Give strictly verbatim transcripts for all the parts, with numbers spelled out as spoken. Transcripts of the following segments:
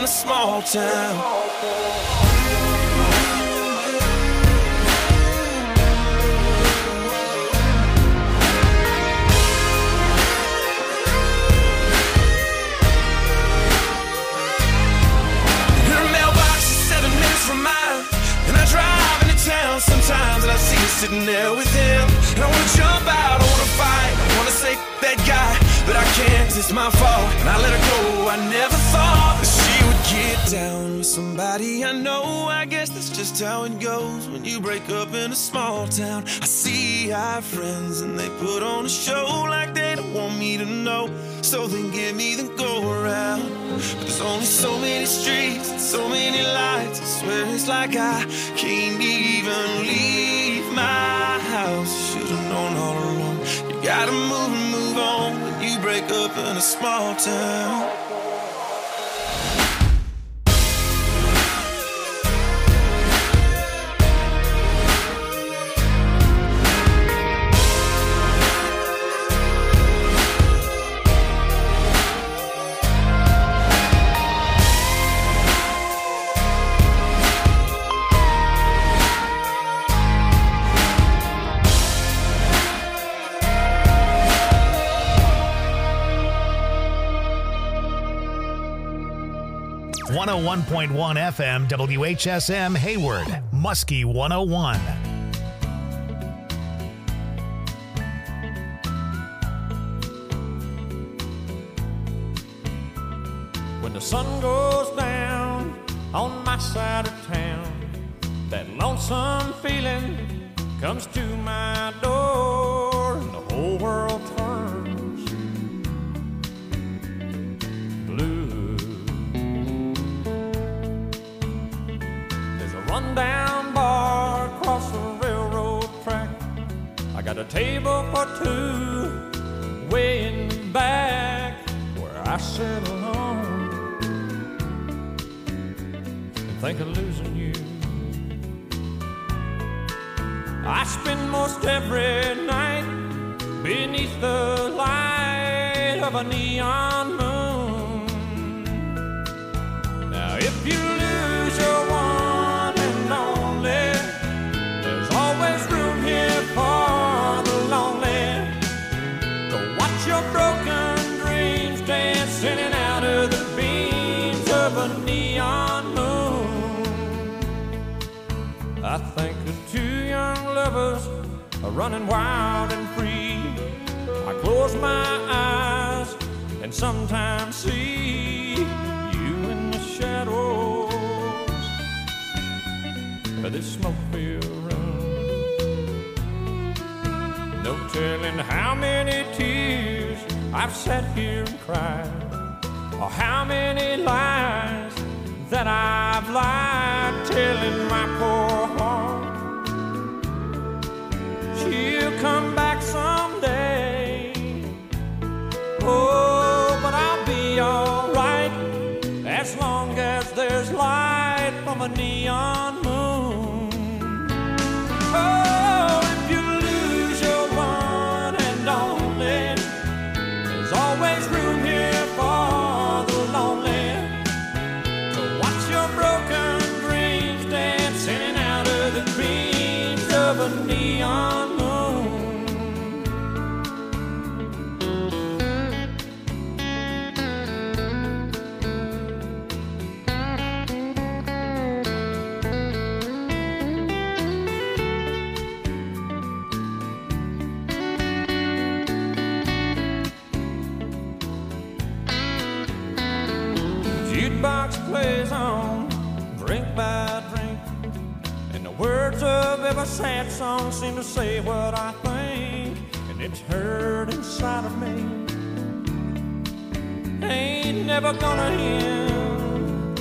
a small town. From mine, and I drive into town sometimes, and I see you sitting there with him, and I wanna jump out, I wanna fight, I wanna say that guy, but I can't, 'cause it's my fault, and I let her go. I never thought that she would get down with somebody I know. I guess that's just how it goes when you break up in a small town. I see our friends and they put on a show like they don't want me to know, so they give me the go around. But there's only so many streets and so many lights, I swear it's like I can't even leave my house. Should've known all along, you gotta move and move on when you break up in a small town. one oh one point one F M, W H S M, Hayward, Muskie one oh one. When the sun goes down on my side of town, that lonesome feeling comes to my door, and the whole world turns blue. Rundown bar across the railroad track, I got a table for two way in the back where I sit alone and think of losing you. I spend most every night beneath the light of a neon moon. Now if you lose your one, there's always room here for the lonely. Go watch your broken dreams dance in and out of the beams of a neon moon. I think of two young lovers are running wild and free. I close my eyes and sometimes see you in the shadows of this smoke-filled room. No telling how many tears I've sat here and cried, or how many lies that I've lied, telling my poor heart she'll come back someday. Oh, but I'll be alright as long as there's light from a neon moon. Oh, if you lose your one and only, there's always room here for the lonely. To watch your broken dreams dance in and out of the dreams of a neon moon. Jukebox plays on, drink by drink, and the words of every sad song seem to say what I think, and it's heard inside of me. Ain't never gonna end.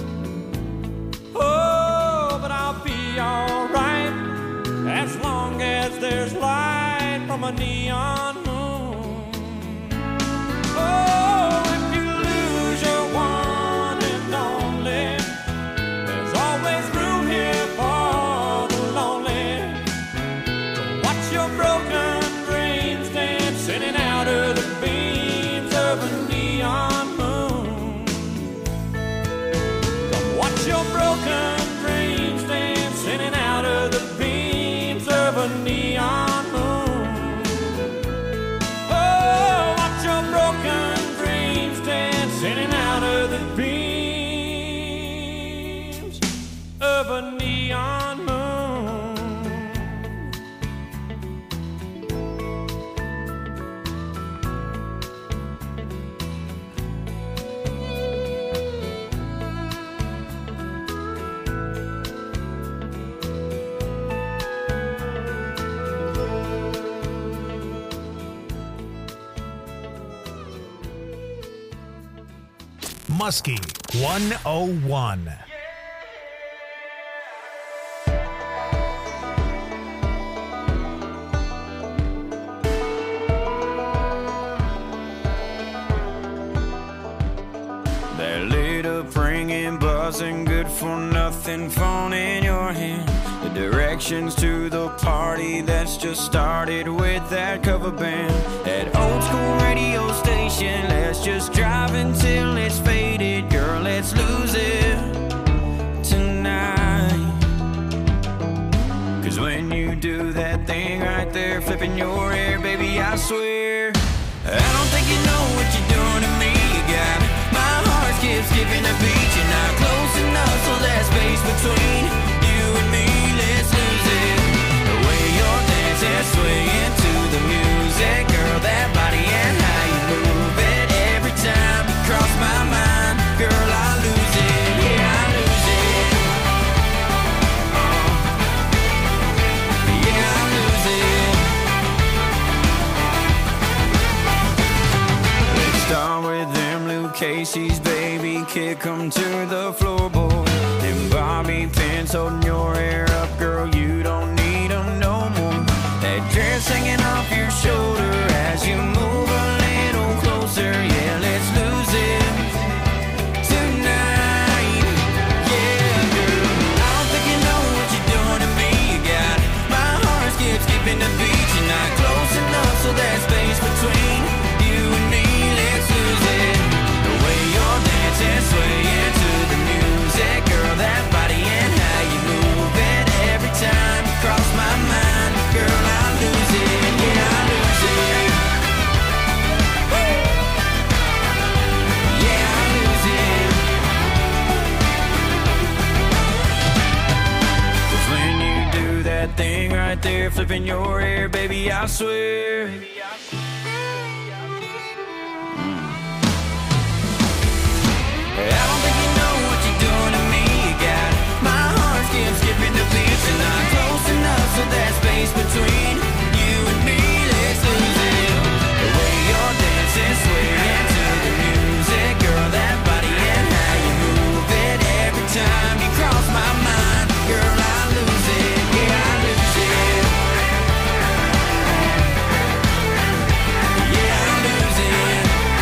Oh, but I'll be alright as long as there's light from a neon moon. Oh, if you lose your one, there's always room here for the lonely. To watch your broken dreams dance in and out of the beams of a neon moon. broken dreams dancing in and out of the beams of a neon moon. Oh, watch your broken dreams dancing in and out of the beams of a neon moon. Muskie one oh one. That lit up ringing, buzzing, good for nothing phone in your hand. The directions to the party that's just started with that cover band. That old school radio station, let's just drive until it's faded. Girl, let's lose it tonight. Cause when you do that thing right there, flipping your hair, baby, I swear I don't think you know what you're doing to me. You got me, my heart skips skipping a beat. You're not close enough, so there's space between you and me. Let's lose it. The way you're dancing, swaying to the music, girl, that body and how you move it. Every time you cross my mind, girl, I lose it. Yeah, I lose it. Uh, yeah, I lose it. Let's start with them Luke Casey's, baby. Kick 'em to the floorboard. Them bobby pins holding your hair up, girl, you don't need 'em no more. That dress hanging off your shoulder as you move a little closer. Yeah, let's lose it tonight. Yeah, girl, I don't think you know what you're doing to me. You got my heart skips skipping the beat. You're not close enough, so there's space between you and me. Let's lose it. The way you're dancing, swaying to the music, girl, that body and how you move it. Every time you cross my mind, girl, I lose it. Yeah, I lose it. Woo! Yeah, I lose it. 'Cause when you do that thing right there, flipping your hair, baby, I swear I don't think you know what you're doing to me. You got my heart skips skipping the beat. You're not close enough, so there's space between you and me. Let's lose it. The way you're dancing, swaying to the music, girl, that body and how you move it. Every time you cross my mind, girl, I lose it. Yeah, I lose it. Yeah, I lose it.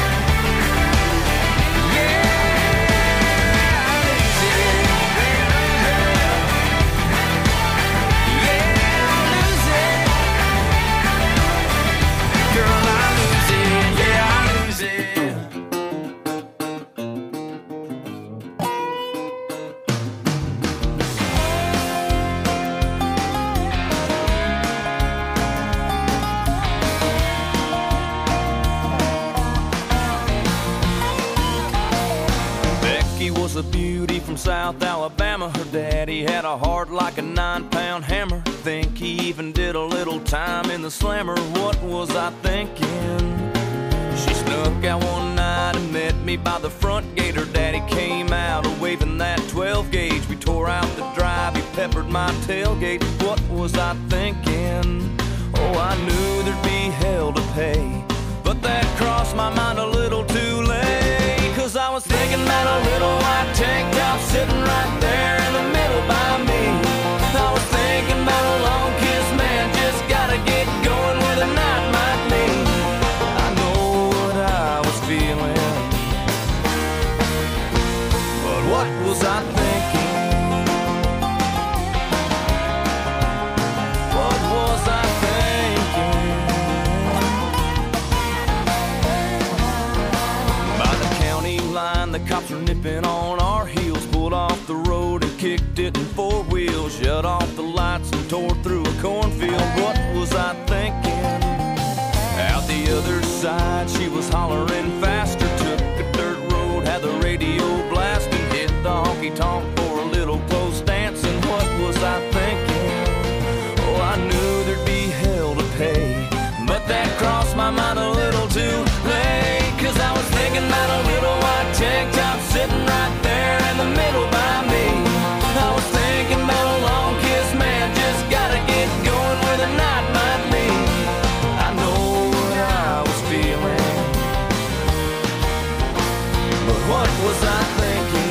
Was a beauty from South Alabama. Her daddy had a heart like a nine-pound hammer. Think he even did a little time in the slammer. What was I thinking? She snuck out one night and met me by the front gate. Her daddy came out waving that twelve gauge. We tore out the drive, he peppered my tailgate. What was I thinking? Oh, I knew there'd be hell to pay, but that crossed my mind a little too late. Cause I was thinking about a little white tank top sitting right there in the middle by me. I was thinking about a long kiss, man, just gotta get going where the night might lead. I know what I was feeling, but what was I thinking? What was I thinking? By the county line, the cops were nipping on our heels, pulled off the road and kicked it in four wheels, shut off the lights and tore through a cornfield. What was I thinking? Out the other side, she was hollering faster, took a dirt road, had the radio blasting, hit the honky-tonk for a little close dancing. What was I thinking? Oh, I knew there'd be hell to pay, but that crossed my mind a little too late, 'cause I was thinking about a little white tank top sitting right there in the middle by me. I was thinking about a long kiss, man, just gotta get going where the night might be. I know what I was feeling, but what was I thinking?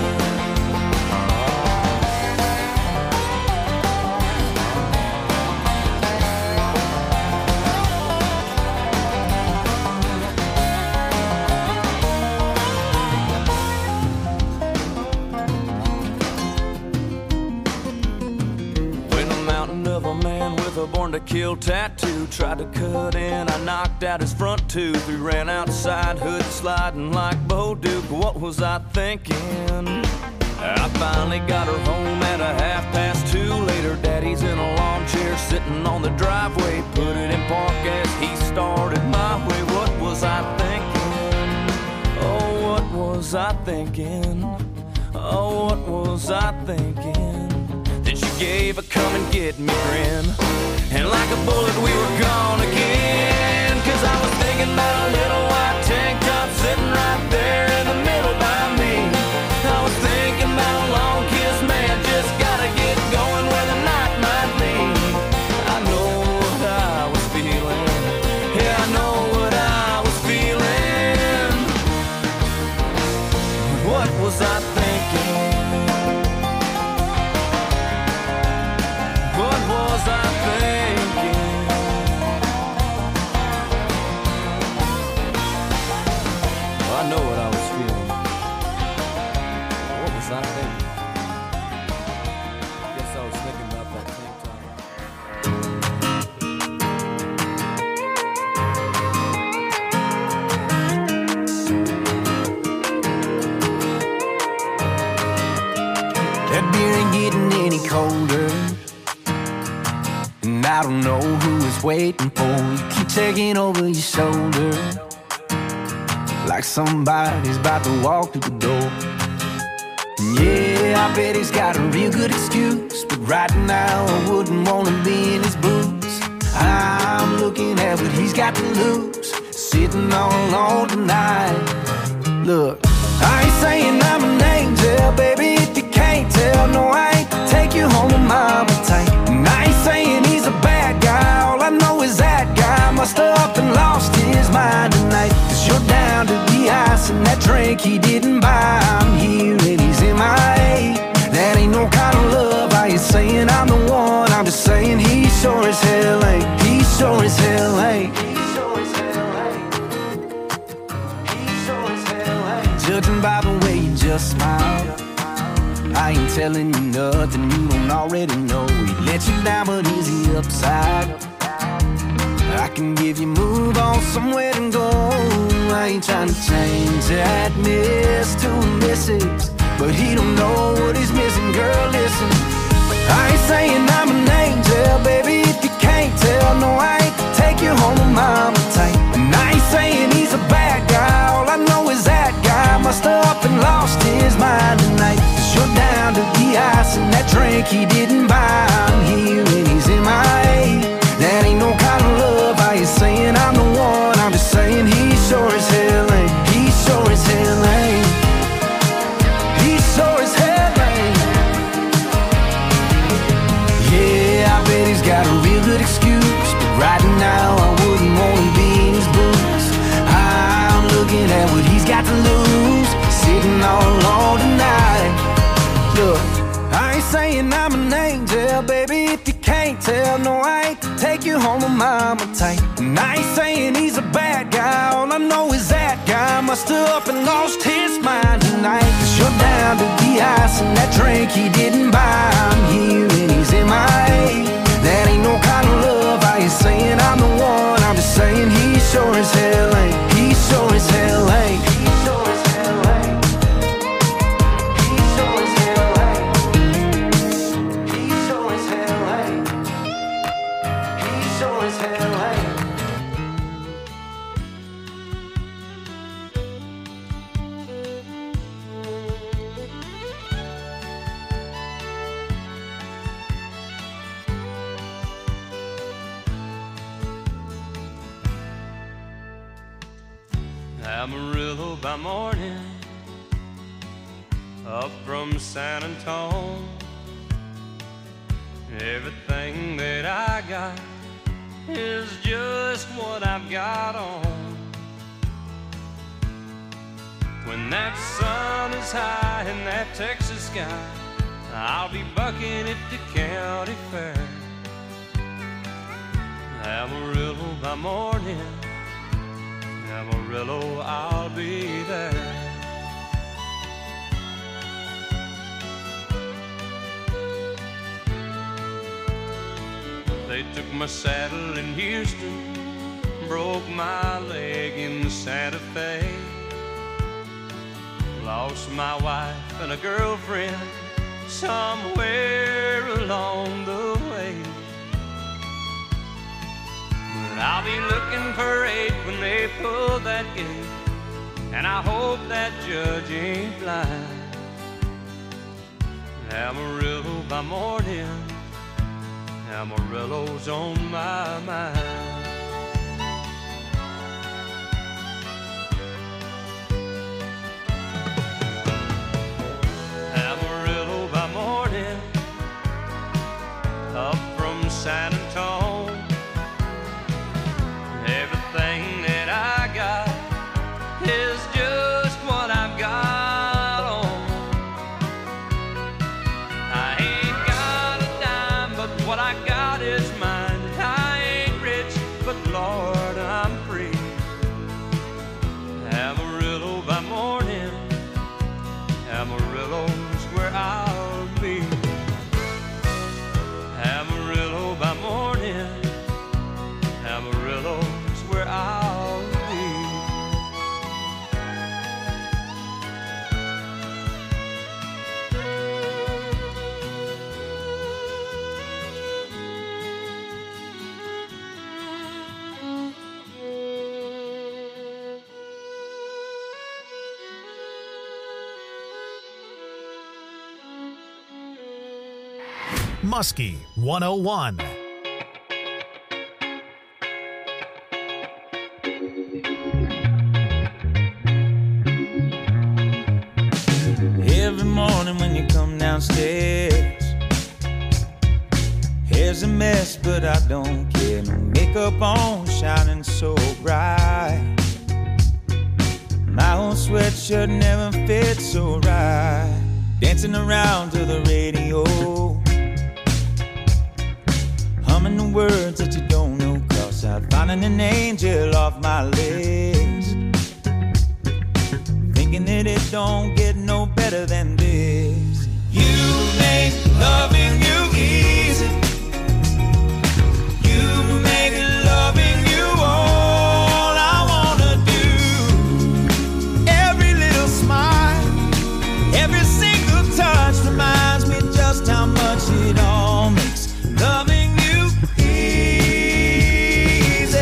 Born to kill tattoo, tried to cut in, I knocked out his front tooth. We ran outside, hood sliding like Bo Duke. What was I thinking? I finally got her home at a half past two. Later, daddy's in a lawn chair sitting on the driveway, put it in park as he started my way. What was I thinking? Oh, what was I thinking? Oh, what was I thinking? Then she gave a come and get me grin, and like a bullet we were gone again. 'Cause I was thinking about a little white tank top sitting right there in the middle by me. I was thinking about a long kiss, man, just gotta get going where the night might be. I know what I was feeling, yeah, I know what I was feeling. What was I thinking? What was I thinking? I know what I was feeling. What was I thinking? Guess I was thinking about that tank top. That beer ain't getting any colder, and I don't know who it's waiting for. You keep checking over your shoulder, like somebody's about to walk through the door. And yeah, I bet he's got a real good excuse, but right now I wouldn't wanna be in his boots. I'm looking at what he's got to lose, sitting all alone tonight. Look, I ain't saying I'm an angel, baby, if you can't tell. No, I ain't take you home to mama tight. And I ain't saying he's a bad guy, all I know is that guy must have up and lost his mind tonight. 'Cause you're down to the ice and that drink he didn't buy. I'm here and he's in my A. That ain't no kind of love. I ain't saying I'm the one, I'm just saying he sure as hell ain't. He sure as hell ain't. Judging by the way you just smile, I ain't telling you nothing you don't already know. He let you down, but is he upside? I can give you move on somewhere to go. I ain't trying to change that miss to a missus, but he don't know what he's missing. Girl, listen, I ain't saying I'm an angel, baby, if you can't tell. No, I ain't take you home to mama tight. And I ain't saying he's a bad guy, all I know is that guy must have up and lost his mind tonight. 'Cause you're down to the ice and that drink he didn't buy. I'm here and he's in my A. That ain't no kind of love. I ain't saying I'm the one, I'm just saying he sure as hell ain't. He sure as hell ain't. He sure as hell ain't. Yeah, I bet he's got a real good excuse, but right now I wouldn't wanna be in his boots. I'm looking at what he's got to lose, sitting all alone tonight. Look, I ain't saying I'm an angel, baby, if you can't tell. No, I ain't take you home to mama tight. And I ain't saying he's a bad guy, all I know is that guy must have up and lost his mind tonight. 'Cause you're down to the ice and that drink he didn't buy. I'm here and he's in my A. That ain't no kind of love. I ain't saying I'm the one, I'm just saying he sure as hell ain't. He sure as hell ain't. He sure as hell ain't. He sure as hell ain't. Amarillo by morning, up from San Antone. Everything that I got is just what I've got on. When that sun is high in that Texas sky, I'll be bucking at the county fair. Amarillo by morning, Amarillo, I'll be there. They took my saddle in Houston, broke my leg in Santa Fe. Lost my wife and a girlfriend somewhere along the way. But I'll be looking for eight when they pull that gate, and I hope that judge ain't blind. Amarillo by morning, Amarillo's on my mind. Amarillo by morning, up from San Antone. Everything that I got is just what I've got on. I ain't got a dime, but what I got is mine. I ain't rich, but Lord, I'm free. Amarillo by morning, Amarillo's where I'll be. Amarillo by morning, Amarillo's where I'll be. Muskie one oh one. Every morning when you come downstairs, hair's a mess, but I don't care. No makeup on, shining so bright. My old sweatshirt never fits so right. Dancing around to the radio, humming the words that you don't know. Cross out, finding an angel off my list. Thinking that it don't get no better than this. You make loving you easy. You make loving you all I wanna do. Every little smile, every single touch reminds me just how much it all makes loving you easy.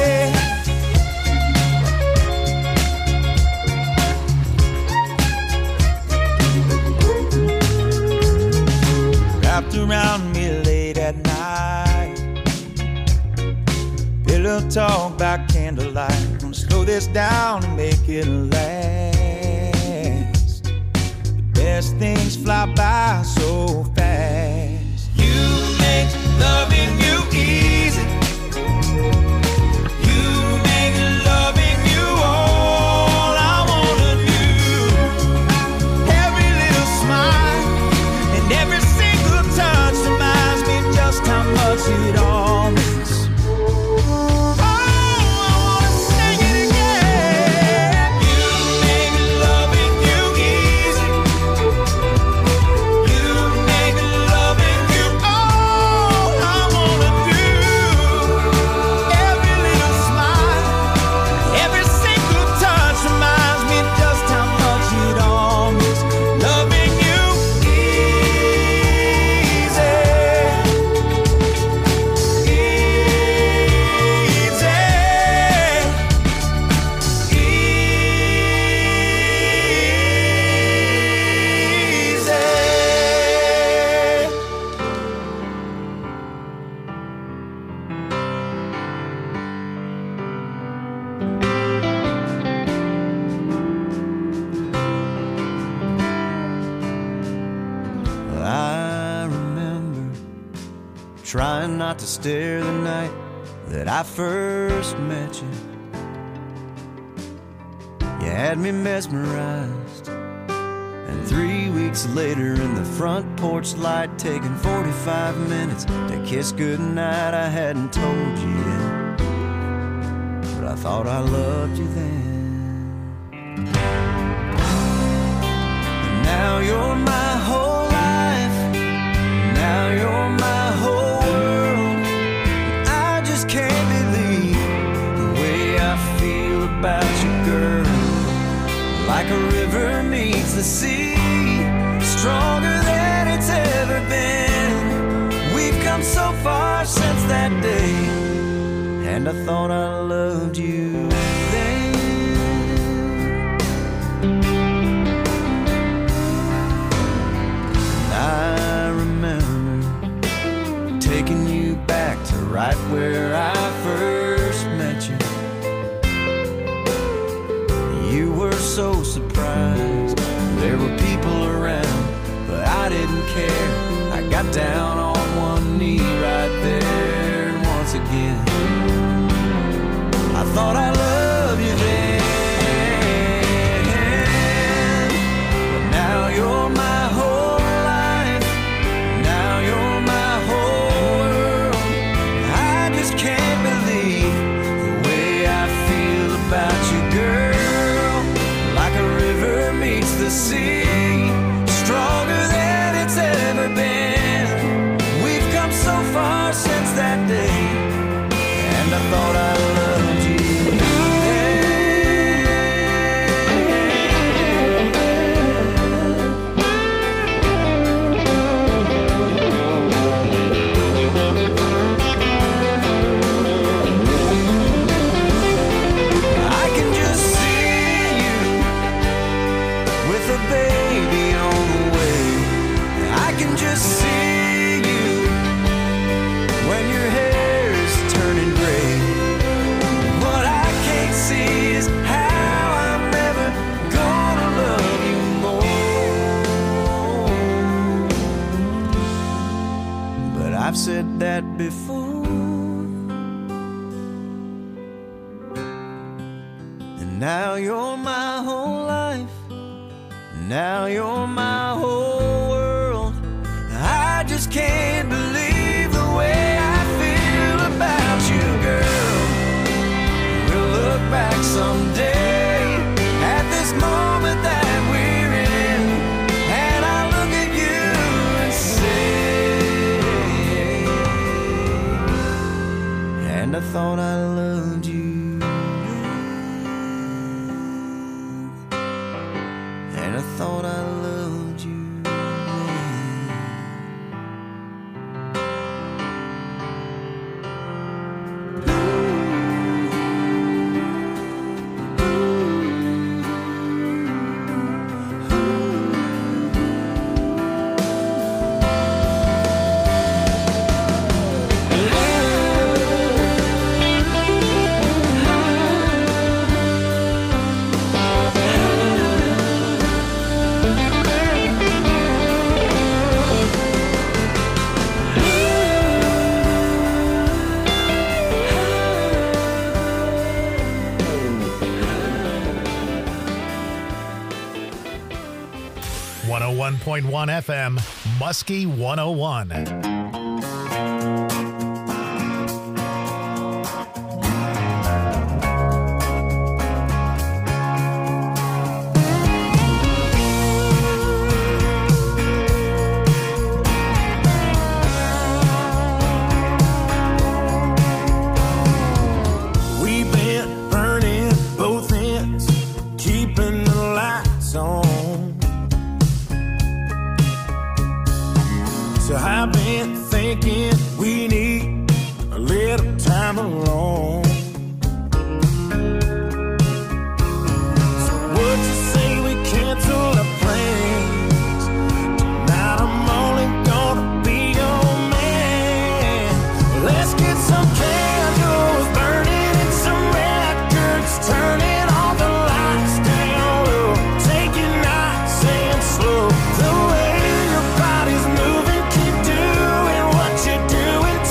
Wrapped around me late at night, pillow talk by candlelight. Gonna slow this down and make it last. The best things fly by so fast. You make loving you easy. You make loving you all I wanna do. Every little smile and every single touch reminds me just how much it all means. Oh, I wanna sing it again. You make loving you easy. You make trying not to stare the night that I first met you. You had me mesmerized, and three weeks later in the front porch light, taking forty-five minutes to kiss goodnight, I hadn't told you yet, but I thought I loved you then. And now you're my whole life, now you're my whole world. I just can't believe the way I feel about you, girl. Like a river meets the sea, stronger than it's ever been. We've come so far since that day, and I thought I loved you then. And I remember taking you back to right where I first met you. You were so surprised, there were people around, but I didn't care. I got down on one knee right there, and once again I thought I loved you then. But now you're my whole life, now you're my whole world. I just can't believe the way I feel about you, girl. The sea, stronger than it's ever been. We've come so far since that day, and I thought I loved you I've said that before, and now you're my whole life, now you're my whole world. I just can't believe the way I feel about you, girl. We'll look back someday at this moment that we're in, and I'll look at you and say, and I thought I loved you, and I thought I loved you. one oh one point one F M, Muskie one oh one. We've been burning both ends, keeping the lights on. So I've been thinking we need a little time alone. So would you say we cancel our plans? Tonight I'm only gonna be your man. Let's get some candles burning and some records turning, all the lights down low. Take it nice and slow. The way your body's moving, keep doing what you're doing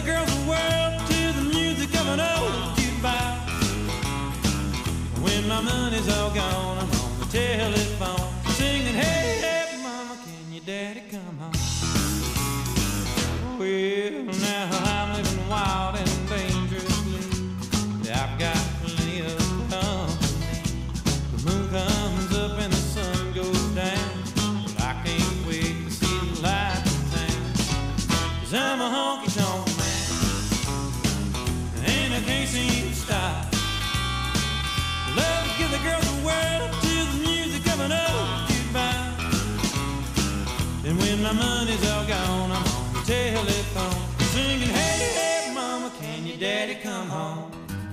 the girls of the world to the music of an old jukebox. When my money's all gone, I'm on the telephone singing, hey, hey, mama, can your daddy come home? Well, now I'm living wild and dangerously. I've got plenty of company. The moon comes up and the sun goes down. Well, I can't wait to see the light in town. 'Cause I'm a honky-tonk man, and I can't seem to stop. Love to give the girls the world to the music of an old jukebox. And when my money's all gone, I'm on the telephone singing, hey, hey, mama, can your daddy come home?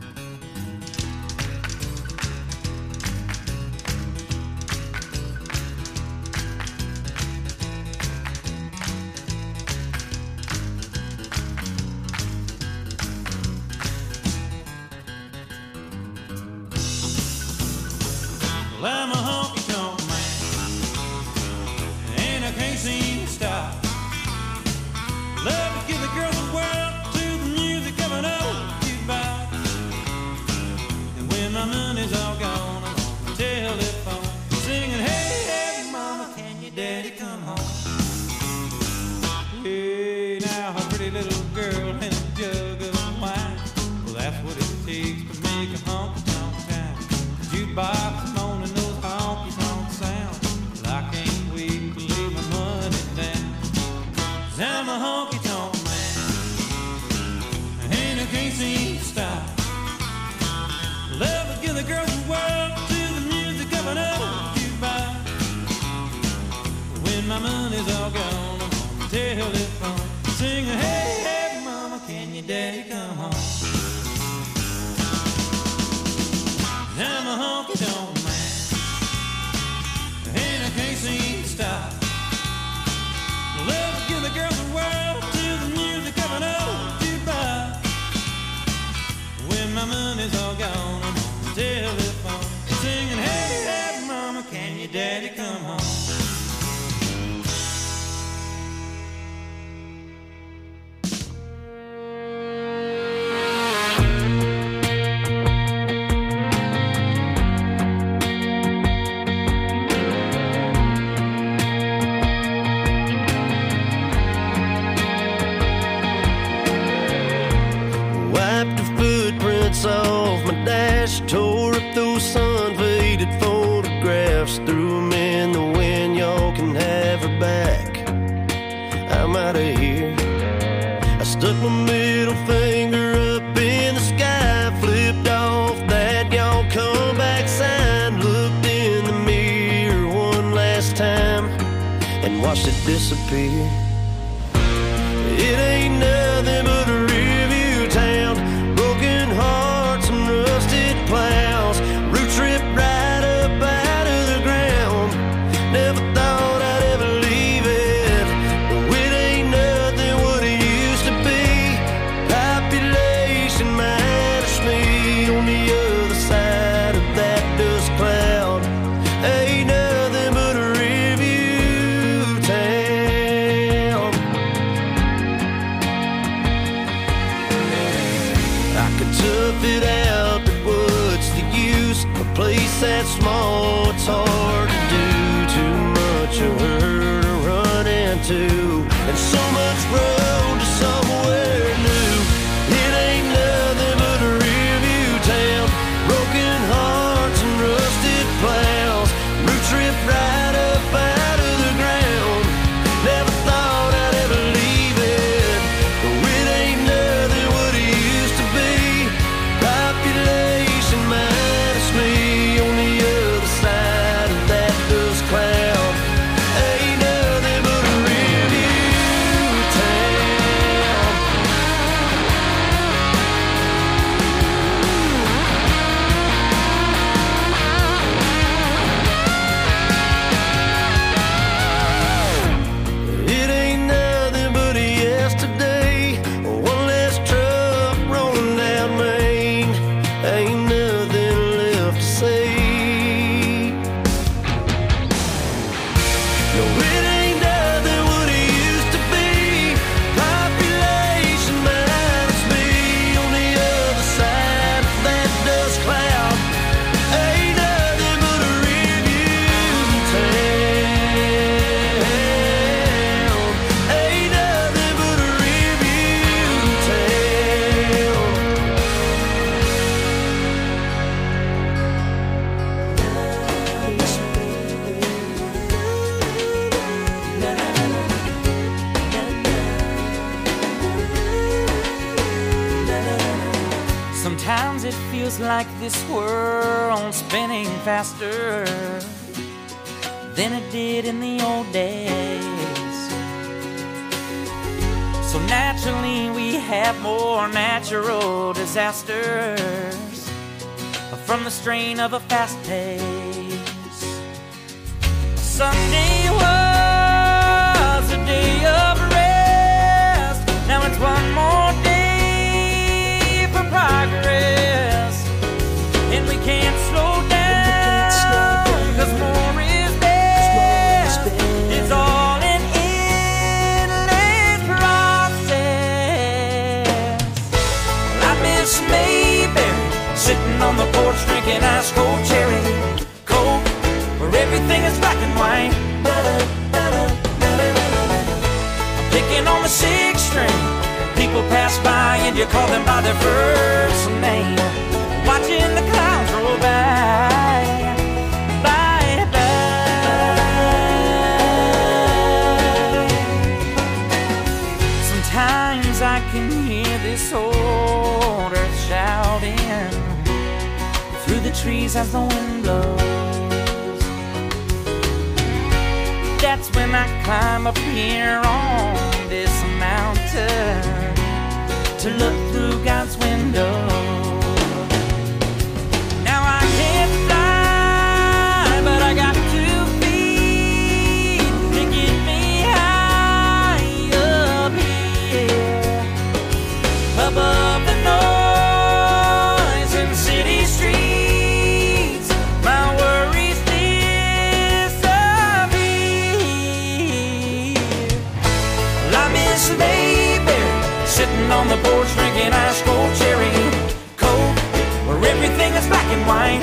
Well, I'm a honky-tonk man, and I can't seem to stop. Love to give the girls the world to the music of an old jukebox. And when my money's all gone, I'm on the telephone singing, hey, hey, mama, can your daddy come home? Hey, now a pretty little girl and a jug of wine. Well, that's what it takes to make a honky-tonk town. Jukebox moaning those honky-tonk sounds. Well, I can't wait to lay my money down. 'Cause I'm a honky-tonk man, and I can't seem to stop. Love to give the girls the world to the music of an old jukebox. When my money's all gone, I'm on the telephone singing, hey, hey, mama, can your daddy come home? I'm a honky-tonk man, and I can't seem to stop. Love to give the girls the world to the music of an old jukebox. When my money's all gone, I'm on the telephone singing, hey, hey, mama, can your daddy come home? Off my dash, tore up those sun-faded photographs, threw them in the wind, y'all can have her back. I'm out of here. I stuck my middle finger up in the sky, flipped off that y'all come back sign, looked in the mirror one last time and watched it disappear. It ain't nothing but a review town, broken hearts and rusted plows, roots ripped right up out of the ground. Never thought I'd ever leave it, but it ain't nothing what it used to be. Population minus me on the other side of that dust cloud. Ain't nothing but a review town. I could tough it out, but what's the use? A place that small, it's hard to do. Too much of her to run into, and so much road to somewhere new. It ain't nothing but a review town, broken hearts and rusted plows, roots ripped right up out of the ground. Never thought I'd ever leave it, but it ain't nothing what it used to be. Population minus me on the other feels like this world's spinning faster than it did in the old days. So naturally we have more natural disasters from the strain of a fast pace. Sunday was a day of rest. Now it's one more day for progress, and we can't slow down, cause more is best. It's all an endless process. I miss Mayberry, sitting on the porch drinking ice cold cherry coke, where everything is black and white. I'm picking on the sixth string. People pass by and you call them by their first name. Watching the clouds roll by, by, by. Sometimes I can hear this old earth shouting through the trees as the wind blows. That's when I climb up here on this mountain to look through God's window. Now I can't fly, but I got two feet to get me high up here, above the noise in city streets. My worries disappear. Well, I miss Mayberry, sitting on the porch drinking ice cold cherry coke, where everything is black and white.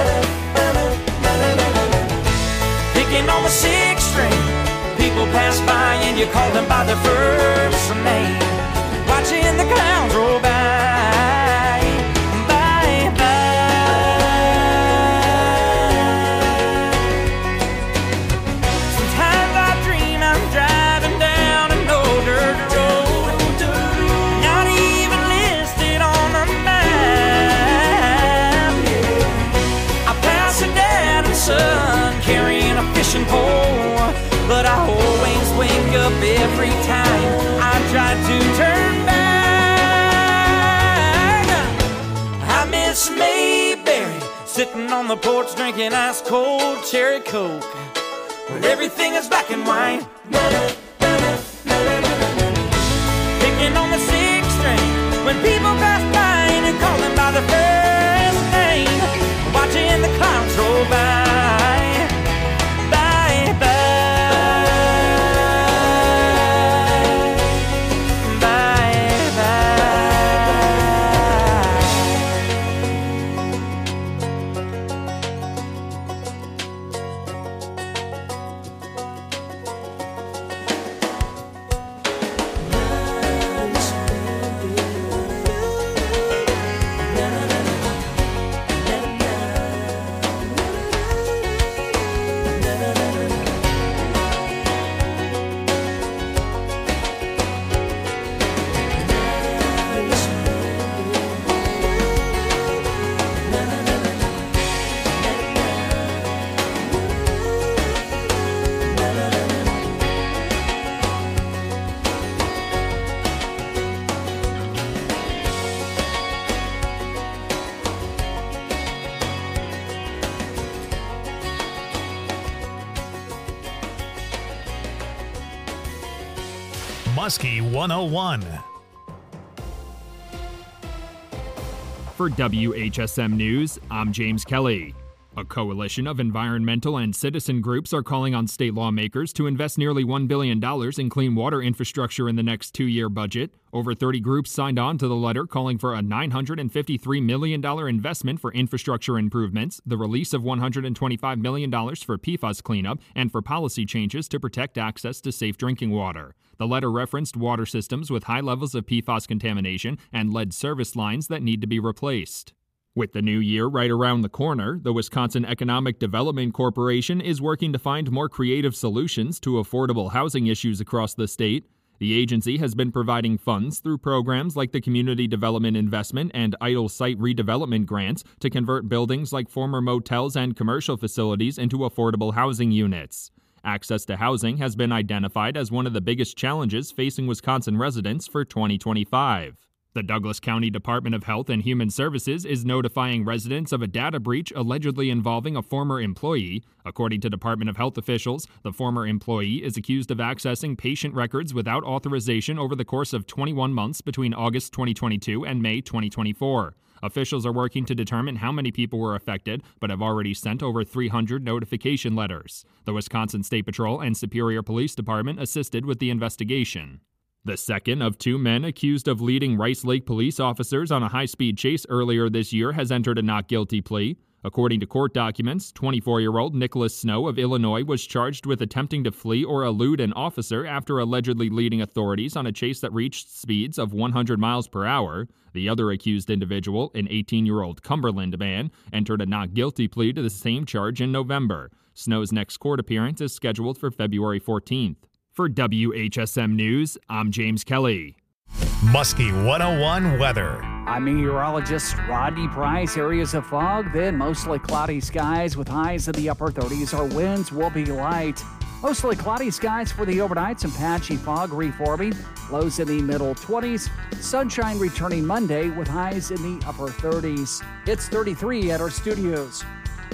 Picking on the sixth string. People pass by and you call them by their first name. Watching the clouds roll by, by, by. Sometimes I dream I'm driving down an old dirt road, not even listed on the map. I pass a dad and son carrying a fishing pole, but I always wake up every time I try to turn back. I miss Mayberry, sitting on the porch drinking ice cold cherry coke, where everything is black and white. Picking on the sixth string. When people pass by and you call them by their first name. Watching the clouds roll by, by, by, by, Muskie one oh one. For W H S M News, I'm James Kelly. A coalition of environmental and citizen groups are calling on state lawmakers to invest nearly one billion dollars in clean water infrastructure in the next two-year budget. Over thirty groups signed on to the letter calling for a nine hundred fifty-three million dollars investment for infrastructure improvements, the release of one hundred twenty-five million dollars for P FAS cleanup, and for policy changes to protect access to safe drinking water. The letter referenced water systems with high levels of P FAS contamination and lead service lines that need to be replaced. With the new year right around the corner, the Wisconsin Economic Development Corporation is working to find more creative solutions to affordable housing issues across the state. The agency has been providing funds through programs like the Community Development Investment and Idle Site Redevelopment grants to convert buildings like former motels and commercial facilities into affordable housing units. Access to housing has been identified as one of the biggest challenges facing Wisconsin residents for twenty twenty-five. The Douglas County Department of Health and Human Services is notifying residents of a data breach allegedly involving a former employee. According to Department of Health officials, the former employee is accused of accessing patient records without authorization over the course of twenty-one months between August twenty twenty-two and May twenty twenty-four. Officials are working to determine how many people were affected, but have already sent over three hundred notification letters. The Wisconsin State Patrol and Superior Police Department assisted with the investigation. The second of two men accused of leading Rice Lake police officers on a high-speed chase earlier this year has entered a not guilty plea. According to court documents, twenty-four-year-old Nicholas Snow of Illinois was charged with attempting to flee or elude an officer after allegedly leading authorities on a chase that reached speeds of one hundred miles per hour. The other accused individual, an eighteen-year-old Cumberland man, entered a not guilty plea to the same charge in November. Snow's next court appearance is scheduled for February fourteenth. For W H S M News, I'm James Kelly. Muskie one oh one weather. I'm meteorologist Rodney Price. Areas of fog, then mostly cloudy skies with highs in the upper thirties. Our winds will be light. Mostly cloudy skies for the overnight. Some patchy fog reforming. Lows in the middle twenties. Sunshine returning Monday with highs in the upper thirties. It's thirty-three at our studios.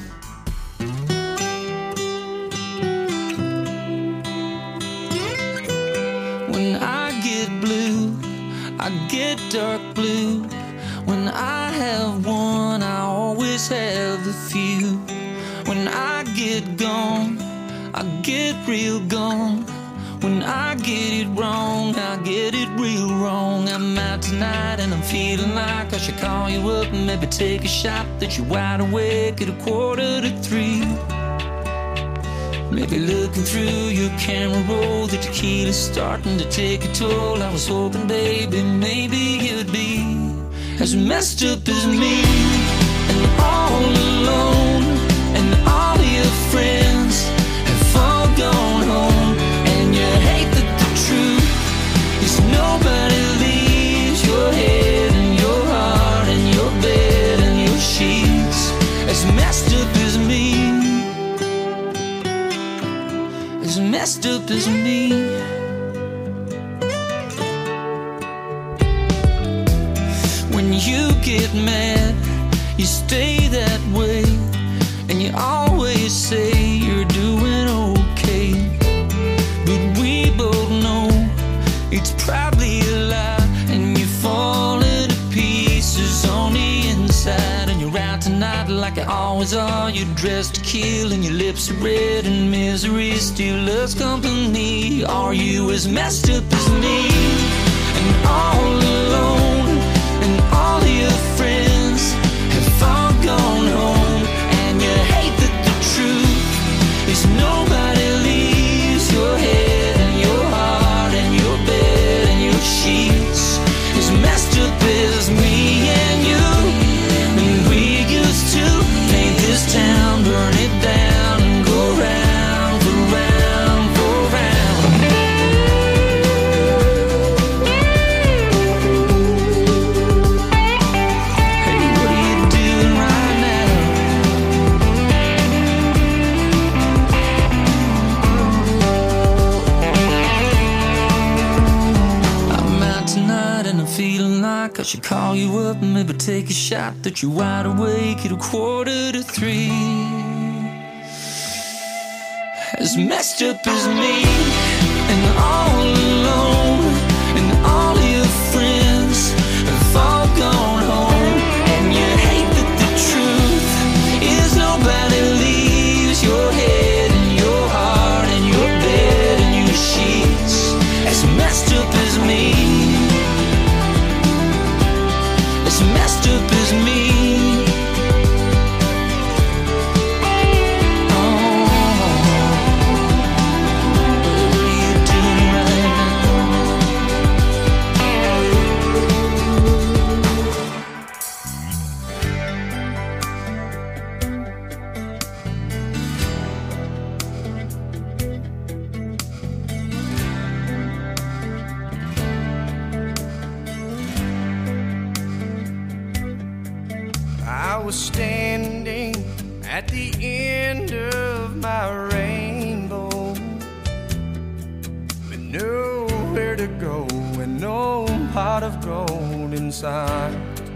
When I get blue, I get dark blue. When I have one, I always have a few. When I get gone, I get real gone. When I get it wrong, I get it real wrong. I'm out tonight and I'm feeling like I should call you up and maybe take a shot that you're wide awake at a quarter to three. Maybe looking through your camera roll, the tequila's starting to take a toll. I was hoping, baby, maybe you'd be as messed up as me, and all alone, and all your friends have all gone home, and you hate that the truth is nobody leaves your head and your heart and your bed and your sheets as messed up as me. As messed up as me. When you get mad, you stay that way, and you always say you're doing okay. But we both know it's probably a lie, and you're falling to pieces on the inside, and you're out tonight like you always are. You're dressed to kill and your lips are red, and misery still loves company. Are you as messed up as me, and all alone, and all your friends have all gone home, and you hate that the truth is nobody leaves your head and your heart and your bed and your sheets as messed up as me and you. And we used to paint this town, burn it down, and go round for round for round. Hey, what are you doing right now? I'm out tonight and I'm feeling like I should call you up and maybe take a shot that you're wide awake at a quarter to three. As messed up as me, and all alone, and all your friends have all gone home, and you hate that the truth is nobody leaves your head and your heart and your bed and your sheets. As messed up as me, as messed up as me. Oh, what are you doing right now? I was standing at the end of my rainbow, with nowhere to go and no pot of gold inside.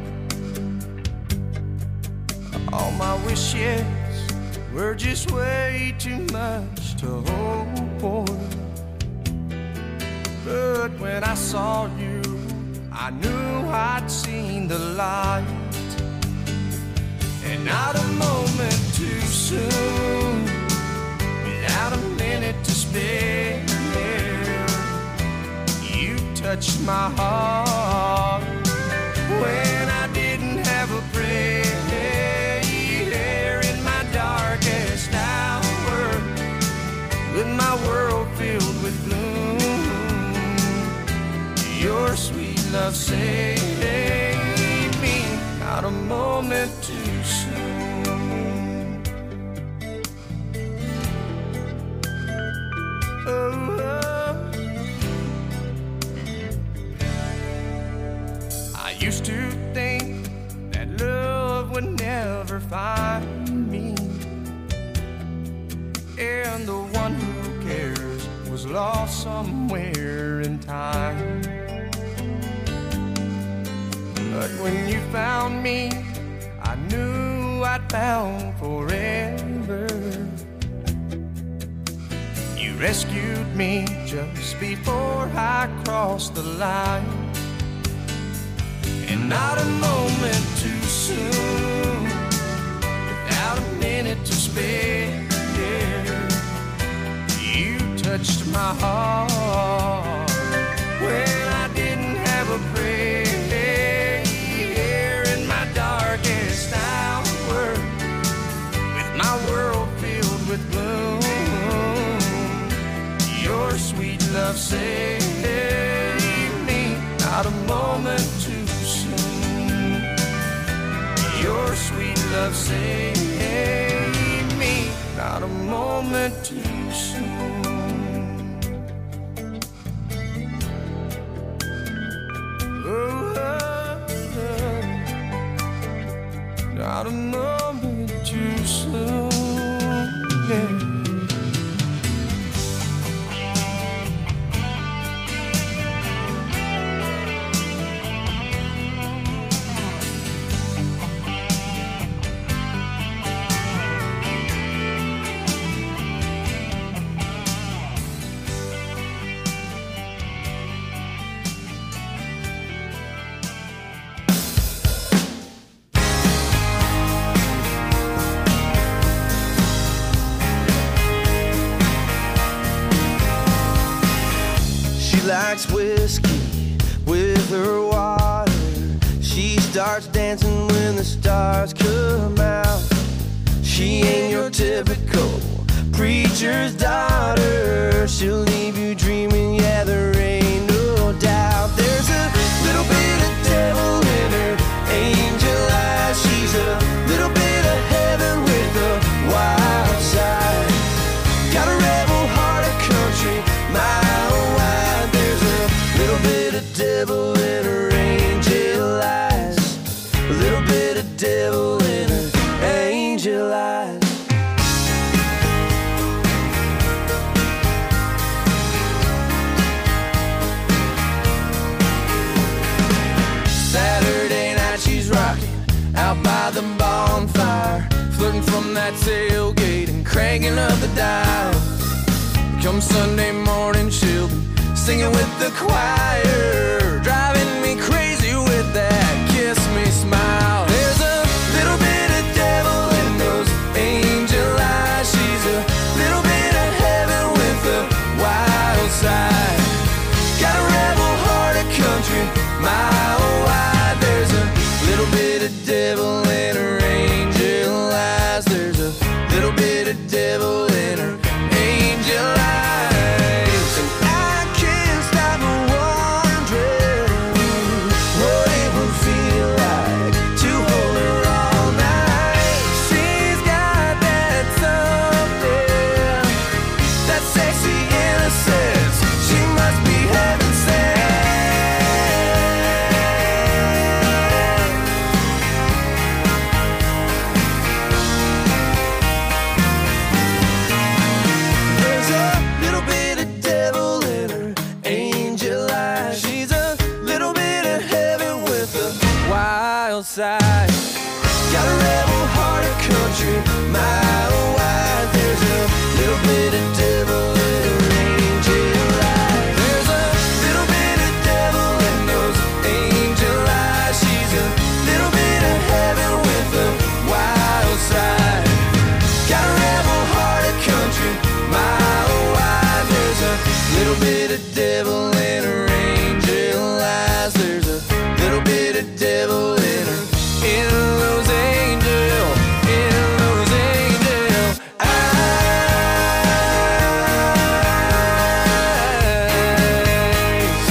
All my wishes were just way too much to hope for. But when I saw you, I knew I'd seen the light. And not a moment too soon, without a minute to spare, you touched my heart when I didn't have a prayer. In my darkest hour, with my world filled with gloom, your sweet love saved me. Not a moment too soon. Oh, oh. I used to think that love would never find me, and the one who cares was lost somewhere in time. But when you found me, I knew I'd found forever. You rescued me just before I crossed the line. And not a moment too soon, without a minute to spare, you touched my heart when I didn't have a prayer. In my darkest hour, with my world filled with gloom, your sweet love saved me. Not a moment too soon, your sweet love saved me. Not a moment too soon. Oh, oh, oh. Not a moment too soon. Yeah. Likes whiskey with her water. She starts dancing when the stars come out. She ain't your typical preacher's daughter. She'll leave you dreaming, yeah, there ain't no doubt. There's a little bit of devil in her angel eyes. She's a little bit of heaven with a wild side. Got a rebel heart of country, mile wide. There's a little bit of devil in her angel eyes. A little bit of devil in her angel eyes. Saturday night she's rocking out by the bonfire, flirting from that tailgate and cranking up the dial. Come Sunday morning she'll be singing with the choir, driving me crazy with that kiss me smile. There's a little bit of devil in those angel eyes. She's a little bit of heaven with a wild side. Got a rebel heart of country, mile wide. There's a little bit of devil in her angel eyes. There's a little bit of devil in her angel eyes. And I can't stop wondering country, mile wide. There's a little bit of devil in her angel eyes. There's a little bit of devil in those angel eyes. She's a little bit of heaven with a wild side. Got a rebel heart, a country, mile wide. There's a little bit of devil in her angel eyes. There's a little bit of devil in her, in those angel, in those angel eyes.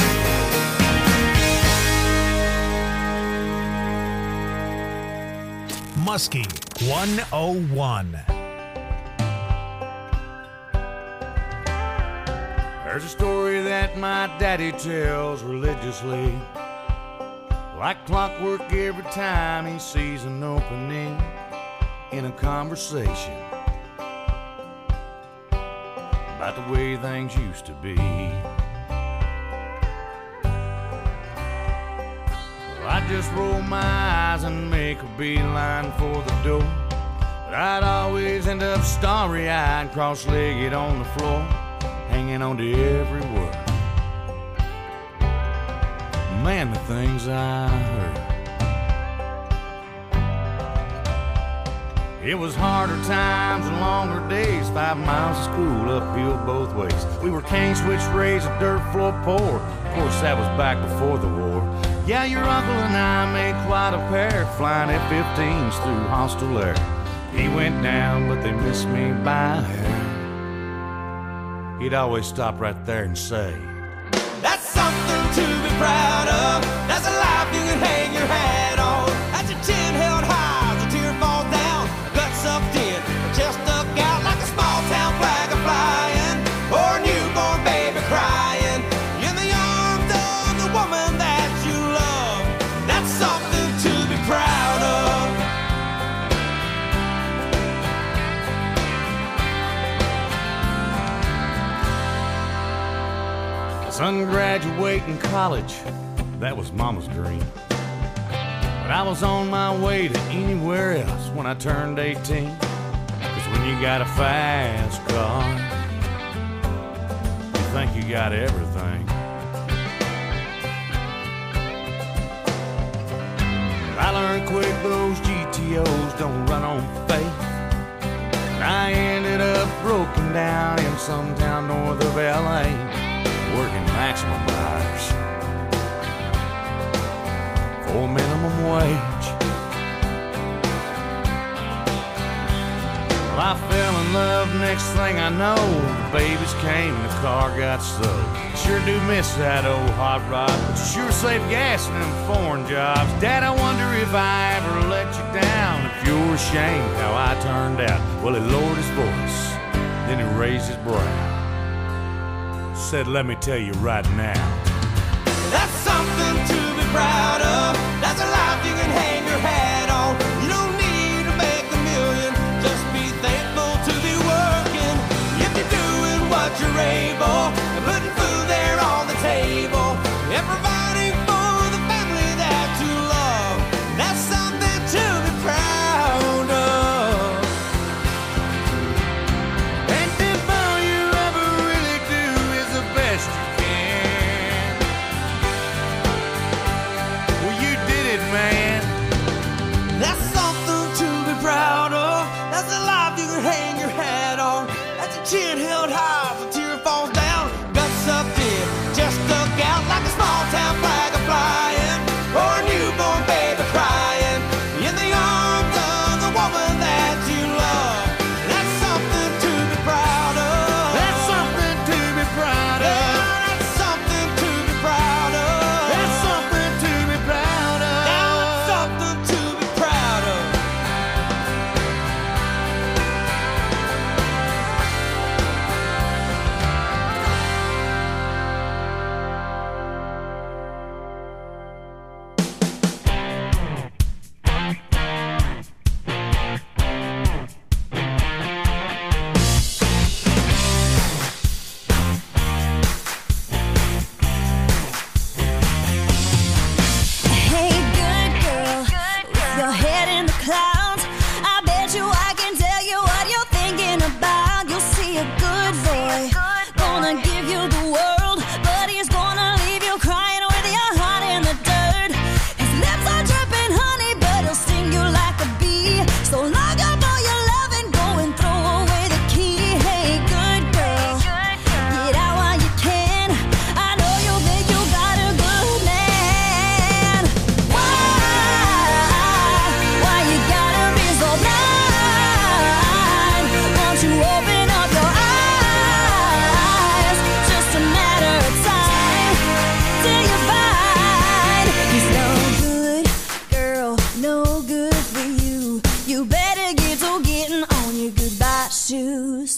Muskie one oh one. There's a story that my daddy tells religiously, like clockwork every time he sees an opening in a conversation about the way things used to be. Well, I'd just roll my eyes and make a beeline for the door, but I'd always end up starry-eyed, cross-legged on the floor, hanging on to every word. Man, the things I heard. It was harder times and longer days, five miles of school uphill both ways. We were cane switch raised, a dirt floor poor. Of course, that was back before the war. Yeah, your uncle and I made quite a pair, flying F fifteens through hostile air. He went down, but they missed me by a hair. He'd always stop right there and say, That's something to be proud of. That's a life you can hang your hat on. That's your chin held high as a tear falls down. A gut sucked in, a chest stuck out like a small town flag a flying, or a newborn baby crying in the arms of the woman that you love. That's something to be proud of. Son graduating college, that was mama's dream. But I was on my way to anywhere else when I turned eighteen. Cause when you got a fast car, you think you got everything. But I learned quick those G T Os don't run on faith. And I ended up broken down in some town north of L A, working maximum hours for minimum wage. Well, I fell in love, next thing I know, the babies came and the car got sold. Sure do miss that old hot rod, but you sure save gas in them foreign jobs. Dad, I wonder if I ever let you down, if you're ashamed how I turned out. Well, he lowered his voice, then he raised his brow, said, let me tell you right now, That's something to be proud of. That's a life you can hang your hat on. You don't need to make a million, just be thankful to be working. If you're doing what you're able, and putting food there on the table, and providing for the family that you love, that's something to be proud of. and if all you ever really do is the best you can,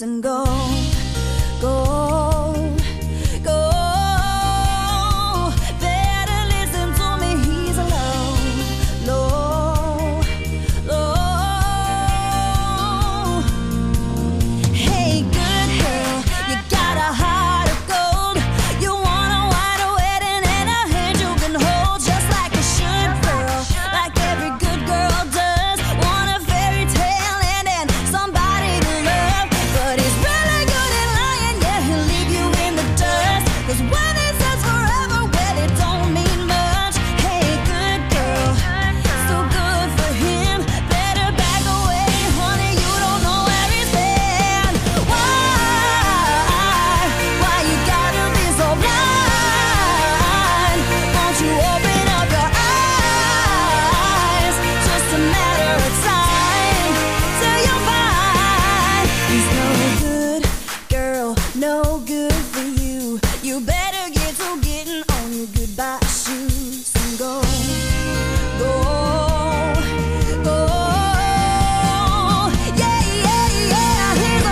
and go, go, go. Better listen to me, he's low, low, low. Hey, good girl, you got a heart of gold. You want a white wedding and a hand you can hold, just like a should girl, like every good girl does. Want a fairy tale and then somebody to love, but he's really good at lying. Yeah, he'll leave you in the dust. 'Cause when he says forever, well, it don't mean much. Hey, good girl, so good for him. Better back away, honey. You don't know where he's been. Why? Why you gotta be so blind? Won't you open up your eyes? Just a matter of time till you find he's no good, girl, no good for you. You better get to getting on your goodbye shoes and go, go, go. Yeah, yeah, yeah, he's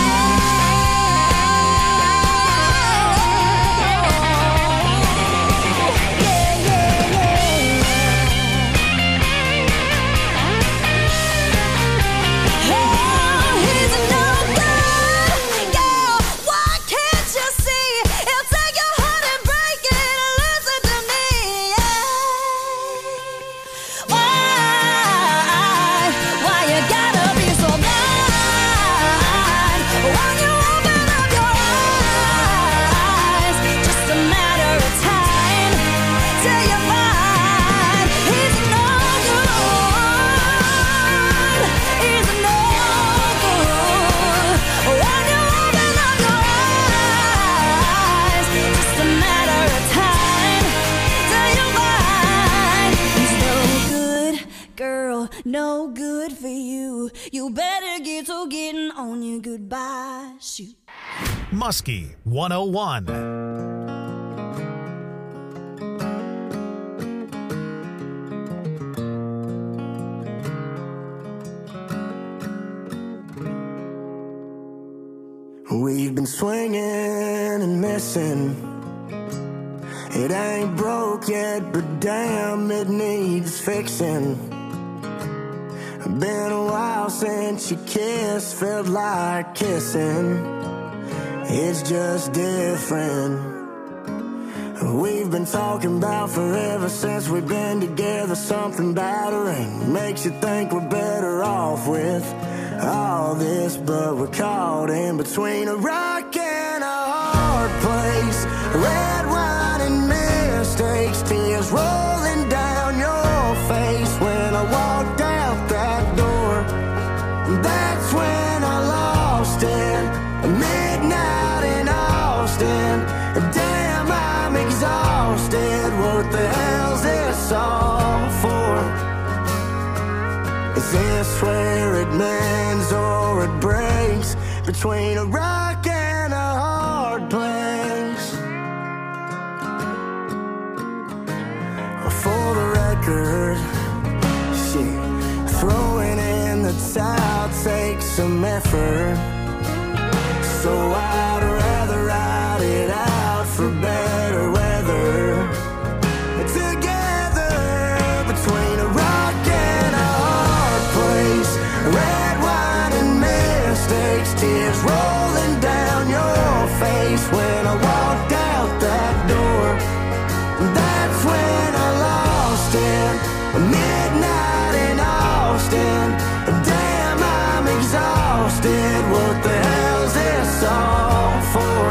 no good for you. You better get to getting on your goodbye shoot. Muskie one oh one. We've been swinging and missing. It ain't broke yet, but damn, it needs fixing. Been a while since you kissed, felt like kissing. It's just different. We've been talking about forever since we've been together. Something about a ring makes you think we're better off with all this, but we're caught in between a rock and a hard place. Red wine and mistakes, tears rolling down your face. When I walked out that door, that's when I lost it. Midnight in Austin, damn, I'm exhausted. What the hell's this all for? Is this where it mends or it breaks? Between a rock and a hard place. For the record, shit, throwing in the towel takes some effort. So I'd rather ride it out for better weather. Together between a rock and a hard place. Red wine and mistakes, tears rolling down your face. When I walked out that door, that's when I lost it. Midnight in Austin, damn, I'm exhausted. What the hell's this all for?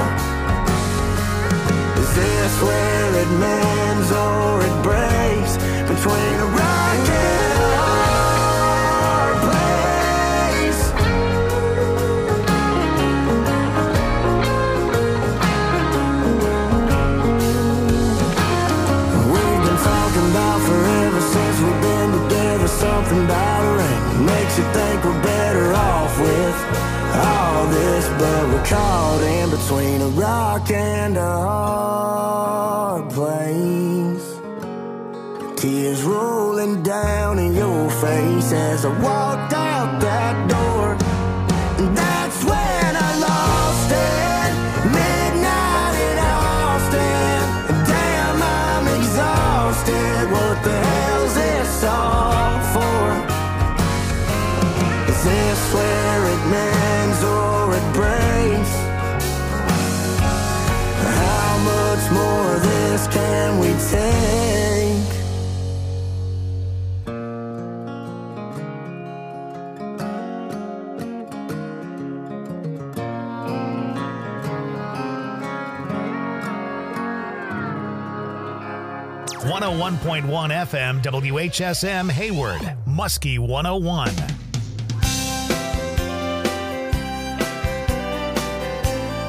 Is this where it mends or it breaks? Between a rock and a hard place. We've been talking about forever since we've been together. Something about a ring makes you think we're better off with all this, but we're caught in between a rock and a hard place. Tears rolling down in your face as I walked out that door. And that's when I Is this where it mends or it breaks? How much more of this can we take? one oh one point one F M W H S M Hayward, Muskie one oh one.